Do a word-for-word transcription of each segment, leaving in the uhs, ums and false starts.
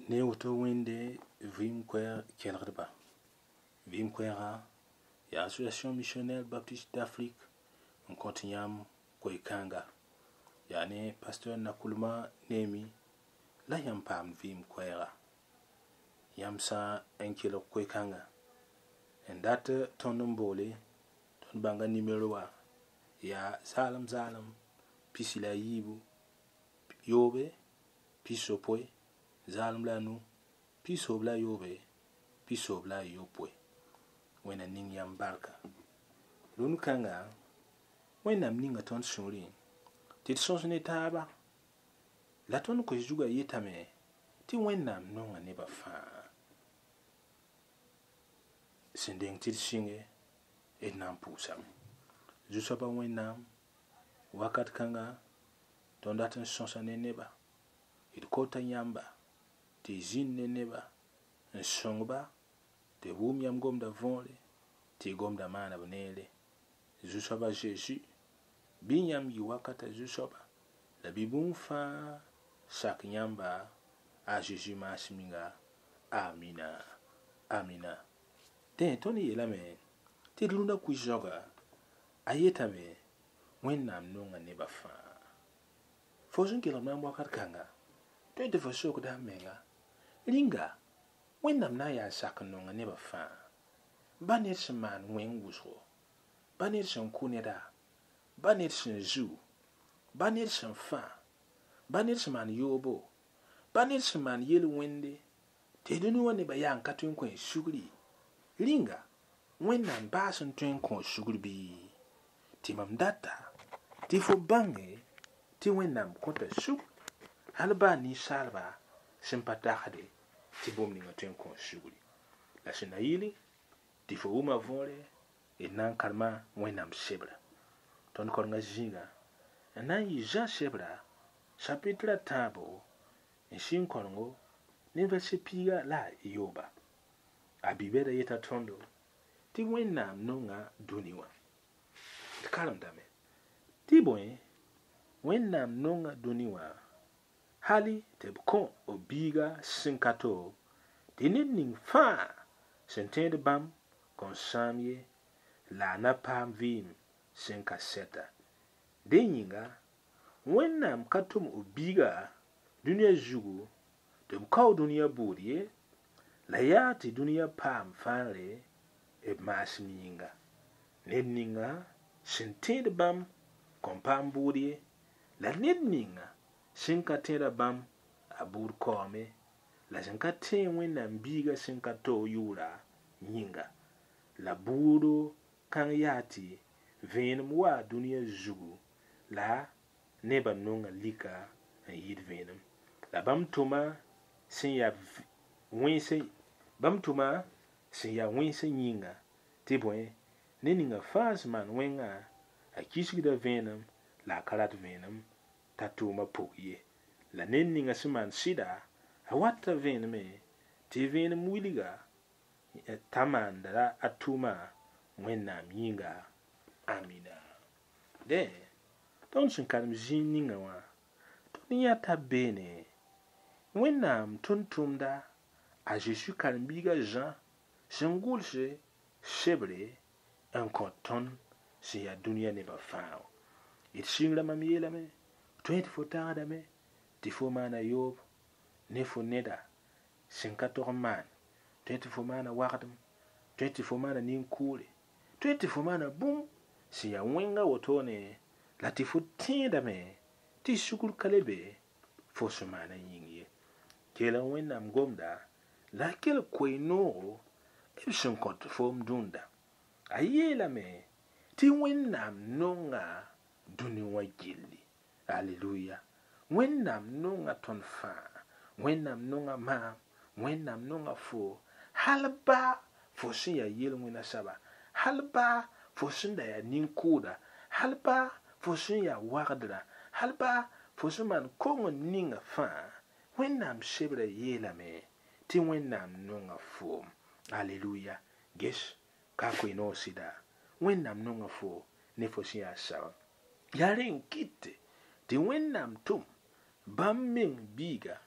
Ne woto wende vim kwer kelgdba. Vim kwera ya Association Missionnelle Baptiste d'Afrique en continuam koikanga. Ya ne pasteur Nakuluma nemi la yam pam vim kwera. Yam sa enkelo koikanga. En dat ton bole ton banga numero wa ya zalam zalam pisila yibu yobe pisopwe zalam la nu pisobla yobe pisobla yopwe wena ning yam barka lunu kanga wena mninga ton suri tit sonsne taba la ton ko juga yetame ti wena mnonga ne ba fa sendeng tit singe et nam pusam jusaba wena wakat kanga ton daten sonsane neba it kota nyamba ti zin ne neba en songba te wum yam gomda vonle ti gomda mana benele jusaba Jésus binyam yi wakata jusaba la bibun fa sak nyamba a Jésus masminga amina amina ten toni yela me ti lunda ku joga ayeta me wennam nonga ne ba fa fosun kila mam wakat kanga to de fosok da menga linga wennam na ya sak nonga ne ba fa banet seman wen wuso banet sen kuneda banet sen zu banet sen fa banet seman yobo banet seman yel wende te dunu wani ba yan katun ko sugri linga wennam basen tun ko sugri bi timam data ti fo bange ti wennam kota sug halba ni salba sympathade ti bomni ngaten ko sugri la sinayili ti fo uma vole e nan kalma wennam sebra ton ko nga zinga nan yi Jean sebra chapitre tabo en sin kongo ni verset piga la yoba abibera yeta tondo ti wennam nonga duniwa kalam dame ti boy wennam nonga duniwa hali te kon obiga sinkato tininning fa sentende bam kon samye la na pam vim sinka seta denyinga wennam katum obiga dunia jugu te mkaw dunia buriye la ya ti dunia pam fanre e masminga nedninga sentende bam kon pam buriye la nedninga sinka tera bam abur kome la sinka ten wennam biga sinka to yura nyinga la buru kan yati venum wa dunia zugu la neba nonga lika en yid venum la bam tuma sin ya wense bam tuma sin ya wense nyinga tibwe neninga fas man wenga a kisigda venum la karat venum tatuma pokye la neninga siman sida a watta venume ti venum wiliga tamandara atuma wennam yinga amina de ton sin kalm zininga wa ton yata bene wennam tuntumda a Jésus kalmbiga Jean singulse sebre en konton si ya dunia ne ba fao it singra mamiela me twenty-four tada me ti fo mana yob ne fo neda cinquante man twenty-four mana wakdam twenty-four mana nin kule twenty-four mana bum si ya wenga wotone la ti fo tinda me ti sukul kalebe fo semana yingie kela wennam gomda la kel koino e cinquante fo mdunda ayela me ti wennam nonga duni wa gilli Hallelujah. Wennam nonga ton fa, wennam nonga ma, wennam nonga fo, halba fo sin ya yel wena saba, halba fo sin da ya ninkuda, halba fo sin ya wagdra, halba fo sin man kongo ninga fa, wennam sebra yela me, ti wennam nonga fo. Hallelujah. Ges, kako ino sida, wennam nonga fo, ne fo sin ya saba. Yaren kite, ti wennam tum bam ming biga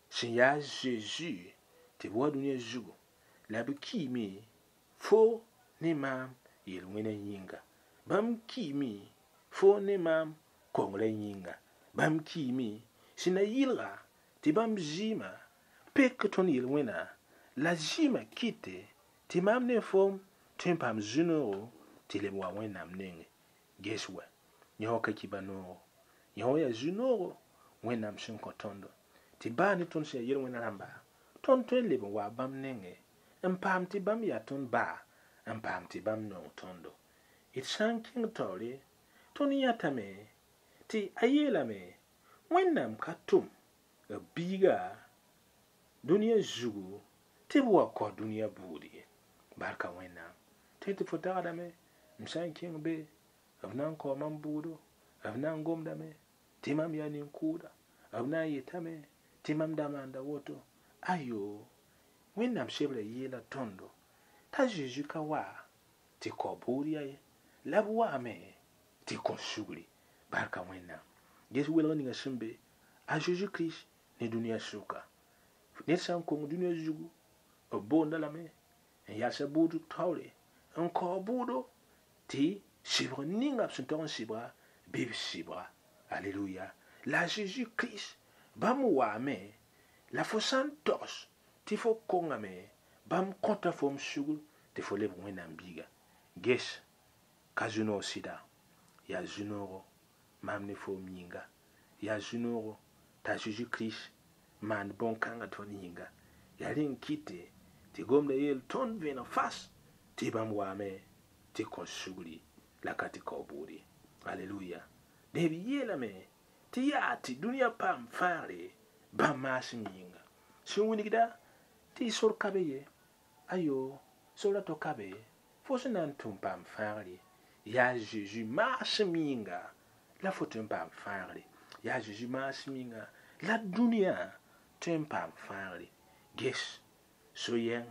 sẽn yaa Zeezi tɩ b wa dũniyã zugu la b kiime fo ne maam yel-wẽnã yĩnga. Bãmb kiime fo ne maam kongrã yĩnga. Bãmb kiime sẽn na yɩlga tɩ bãmb zɩɩmã pek tõnd yel-wẽnã la zɩɩmã kɩtɛ tɩ maam ne fo tõe n paam zu-noogo tɩ leb wa Wẽnnaam nengẽ. Ges wa, yõ ka kiba noogo, yõ yaa zu-noogo Wẽnnaam sẽn kõ tõndo tɩ baa ne tõnd sẽn yaa yel-wẽnã rãmba tõnd tõe n leb n wa bãmb nengẽ n paam tɩ bãmb yaa tõnd baa n paam tɩ bãmb nong tõndo. D sã n kẽng taoore tõnd yãtame tɩ a yeelame Wẽnnaam ka tʋm b biiga dũniyã zugu tɩ b wa kos dũniyã buud ye. Barka Wẽnnaam tɩ tɩ fo tagdame m sã n kẽng be b na n kao mam buudo, b na n gomdame tɩ mam yaa nin-kʋʋda, b na n yetame tɩ mam da maanda woto. Ayo, Wẽnnaam sebrã yeela tõndo t'a Zeezi ka wa tɩ kao buud yaa ye, la b waame tɩ kõ sugri. Barka Wẽnnaam. Ges welg ninga sẽn be a Zeezi Kirist ne dũniyã sʋka. Ned sã n kong dũniyã zugu b boonda lame n yalsa buud taoore n kao buudo tɩ sɩbg ninga b sẽn tog n sɩbga bɩ b sɩbga. Aleluya. La a Zeezi Kirist bãmb waame la fo sã n togs tɩ fo kongame bãmb kõta fom sugr tɩ fo leb Wẽnnaam biiga. Ges ka zu-noog sɩda, yaa zu-noogo maam ne foom yĩnga. Yaa zu-noogo t'a Zeezi Kirist maan bõn-kãngã tõnd yĩnga. Yaa rẽ n kɩtɛ tɩ gomda yeel tõnd vẽneg fas tɩ bãmb waame tɩ kõ sugri la ka tɩ kao buud ye. Aleluya. Deb yeelame tɩ yaa tɩ dũniyã paam fãagre bãmb maasem yĩnga. Sẽn wilgda tɩ y sor kabe ye, ayo, sorã to kabe fo sẽn na n tʋm paam fãagre yaa Zeezi maasem yĩnga la fo tõe n paam fãagre. Yaa Zeezi maasem yĩnga la dũniyã tõe n paam fãagre. Ges so-yɛng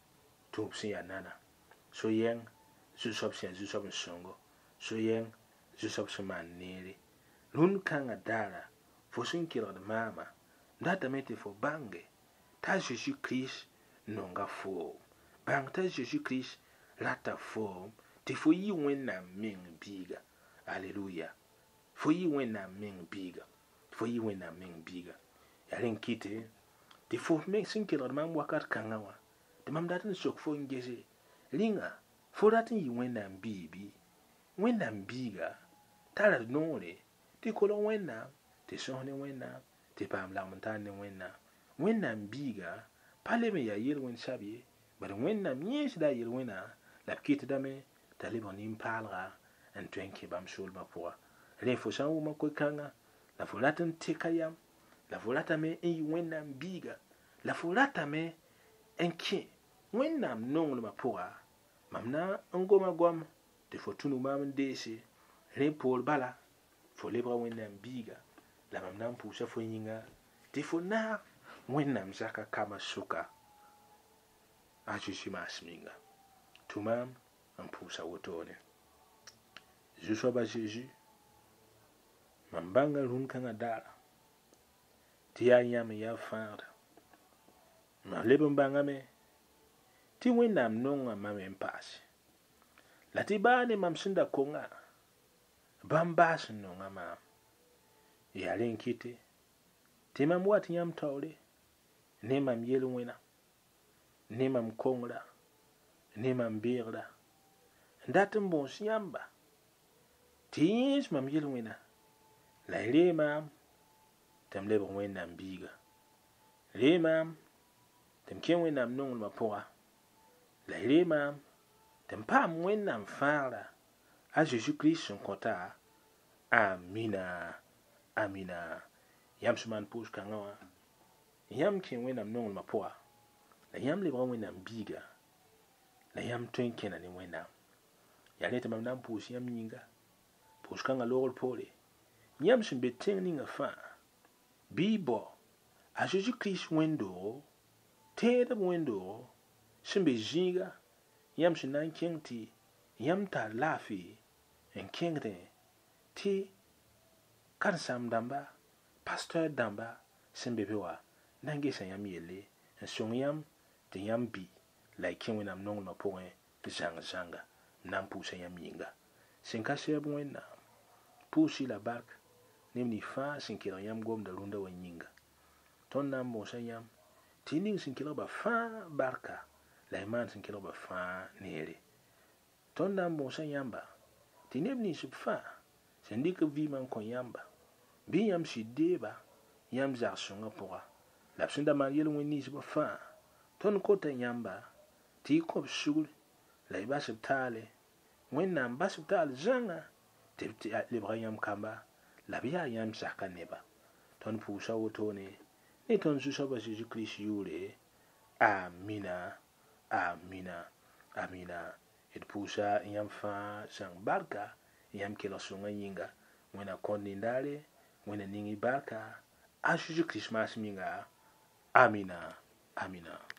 tʋʋm sẽn yaa nana, so-yɛng zu-soab sẽn yaa zu-soab n sõngo, so-yɛng zu-soab sẽn maan neere. Rũn-kãngã daara fo sẽn kelgd maama datame tɩ fo bãnge t'a Zeezi Kirist nonga foom. Bãng t'a Zeezi Kirist rata foom tɩ fo yɩ Wẽnnaam meng biiga. Aleluya. Fo yɩ Wẽnnaam meng biiga. Fo yɩ Wẽnnaam meng biiga. Yaa rẽ n kɩtɛ tɩ fo me sẽn kelgd maam wakat kãngã wã tɩ mam dat n sok fo n gese rĩnga fo rat n yɩ Wẽnnaam biibi. Wẽnnaam biiga tara noore tɩ kolg Wẽnnaam, tɩ sõs ne Wẽnnaam, tɩ paam lagem-n-taan ne Wẽnnaam. Wẽnnaam biiga pa leb n yaa yel-wẽn sab ye, bad Wẽnnaam yẽesda a yel-wẽnã la b kɩtdame t'a lebg nin-paalga n tõe n kẽ bãmb soolmã pʋga. Rẽ fo sã n wʋma koe-kãngã la fo rat n teka yam, la fo ratame n yɩ Wẽnnaam biiga, la fo ratame n kẽ Wẽnnaam nonglmã pʋga, mam na n goma goam tɩ fo tũnug maam n deese. Rẽ poor bala fo lebga Wẽnnaam biiga la mam na n pʋʋsa fo yĩnga tɩ fo naag Wẽnnaam zaka kama sʋka a Zeezi maasem yĩnga. Tʋ maam n pʋʋsa wotone. Zu-soaba Zeezi, mam bãnga rũn-kãngã daara tɩ yaa yãmb n yaa fãagda. Mam leb n bãngame tɩ Wẽnnaam nongã mam n paase, la tɩ baa ne mam sẽn da konga bãmb baas n nonga maam. Yaa rẽ n kɩtɛ tɩ mam wat yãmb taoore ne mam yel-wẽna, ne mam kongra, ne mam beegra, n dat n bõos yãmba tɩ yẽes mam yel-wẽna la y ree maam tɩ m lebg Wẽnnaam biiga. Ree maam tɩ m kẽ Wẽnnaam nonglmã pʋga, la y ree maam tɩ m paam Wẽnnaam fãagra a Zeezi Kirist sẽn kõta. Amina. Amina. Yãmb sẽn maan pʋʋs-kãngã wã, yãmb kẽ Wẽnnaam nonglmã pʋga, la yãmb lebga Wẽnnaam biiga, la yãmb tõe n kẽna ne Wẽnnaam. Yaa rẽ tɩ mam na n pʋʋs yãmb yĩnga, pʋʋs-kãngã loogr poore, yãmb sẽn be tẽng ninga fãa, bɩ y bao a Zeezi Kirist wẽn-doogo, tẽedb wẽn-doogo sẽn be zĩiga, yãmb sẽn na n kẽng tɩ yãmb tar laafɩ n kẽngdẽ tɩ karen-saam dãmba, pastor dãmba sẽn be be wa nange sa yam yelle en song yam te yam bi la ki wẽnnaam nonglmã pʋgẽ zãng-zãnga n na n pʋʋsa yãmb yĩnga sẽn ka sɛb wẽnnaam pʋʋs-y la bark neb nins fãa sẽn kelg yãmb gomda rũndã wã yĩnga tõnd na n bõosa yãmb tɩ y ning sẽn kelgba fãa barka la y maan sẽn kelgba fãa neere tõnd na n bõosa yãmba tɩ neb nins b fãa sẽn dɩk b vɩɩmã n kõ yãmba bɩ yãmb sɩd deeba yãmb zags-sõngã pʋga la b sẽn da maan yel-wẽn ninsbã fãa tõnd kota yãmba tɩ y kõ b sugr la y bas b taale wẽnnaam bas b taal zãnga tɩ b lebga yãmb kamba la b yaa yãmb saka neba tõnd pʋʋsa wotone ne tõnd Zu-soabã Zeezi Kirist yʋʋre amina amina amina d pʋʋsa yãmb fãa zãng barka yãmb kelg sõngã yĩnga wẽna kõn nindaare wẽna ning y barka a Zeezi Kirist maasem yĩnga amina amina